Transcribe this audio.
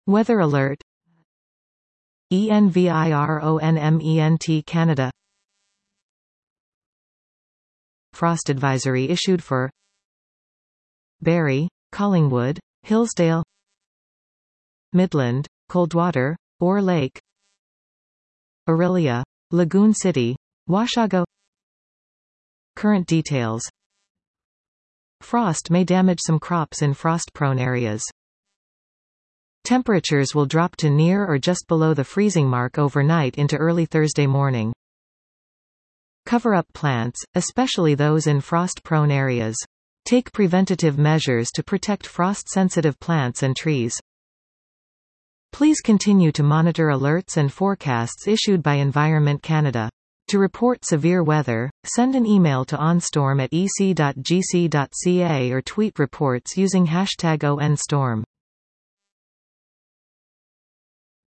Weather alert. ENVIRONMENT Canada. Frost advisory issued for Barrie, Collingwood, Hillsdale, Midland, Coldwater, Orr Lake, Orillia, Lagoon City, Washago. Current details. Frost may damage some crops in frost-prone areas. Temperatures will drop to near or just below the freezing mark overnight into early Thursday morning. Cover up plants, especially those in frost-prone areas. Take preventative measures to protect frost-sensitive plants and trees. Please continue to monitor alerts and forecasts issued by Environment Canada. To report severe weather, send an email to onstorm@ec.gc.ca or tweet reports using #ONStorm.